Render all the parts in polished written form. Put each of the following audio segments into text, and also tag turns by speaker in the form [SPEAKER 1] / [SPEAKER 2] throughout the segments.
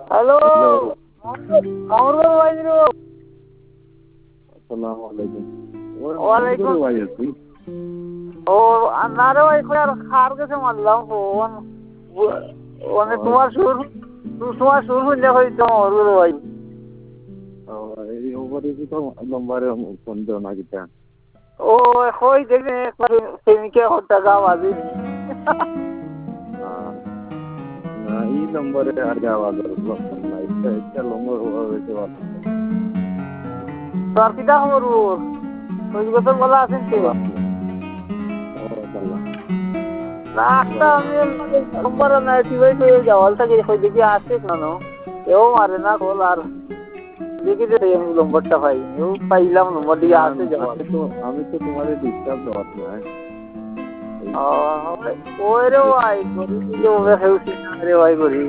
[SPEAKER 1] Hello,
[SPEAKER 2] hello,
[SPEAKER 1] মামুর বাবু আইনু।
[SPEAKER 2] আসসালামু আলাইকুম। ওই মাহমুদ
[SPEAKER 1] ওয়ালাইকুম।
[SPEAKER 2] গরু ভাই আছি।
[SPEAKER 1] ও আনারে এখন আর খার গেছে মারলাম ফোন। মানে তোমার সুর হইলে হয়তো মামুর বাবু ভাই।
[SPEAKER 2] এই ওপরে কি তো নম্বরে ফোন দেও না কিটা?
[SPEAKER 1] ও হই দেখে একবার প্রেমিকে টাকা বাজি।
[SPEAKER 2] আহ, না এই নম্বরে আর যাওয়া দরকার না। এটা নম্বর হয়েছে ভালো।
[SPEAKER 1] তোর কিটা খবর ওর? ওই বছর বলা আছেন কে?
[SPEAKER 2] ভালো আছে। ও ভালো।
[SPEAKER 1] না একটা আমি নম্বর নাই টিভাই তো যাওয়াল থাকে কই দেখি আসে কেন? এও মারে না কল আর দেখি যে আমি নম্বরটা পাই। ও পাইলাম নম্বর দিয়ে
[SPEAKER 2] না
[SPEAKER 1] আসে
[SPEAKER 2] না
[SPEAKER 1] যাওয়াল।
[SPEAKER 2] আমি তো তোমারে ডিস্টার্ব দেওয়ার নাই।
[SPEAKER 1] ওই রে ভাই করি যে ওকে খেউছি না রে ভাই করি।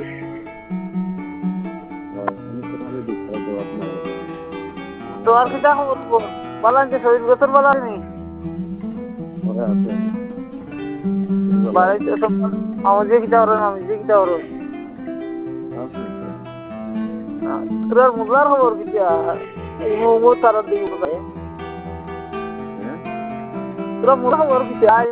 [SPEAKER 2] আমি তোমারে ডিস্টার্ব দেওয়ার নাই।
[SPEAKER 1] তোর কিটা খবর বল? বালা যে শহীদ বছর বালা নি
[SPEAKER 2] ওরা আছে। ভালো আছে।
[SPEAKER 1] বাড়াইতে সব আমি যে কিটা ওর আমি যে কিটা ওর
[SPEAKER 2] আছে।
[SPEAKER 1] তোর মুগলার খবর কিটা এই মো তার দিকে কোথায়
[SPEAKER 2] হ্যাঁ?
[SPEAKER 1] তোর মুগলার খবর কিটা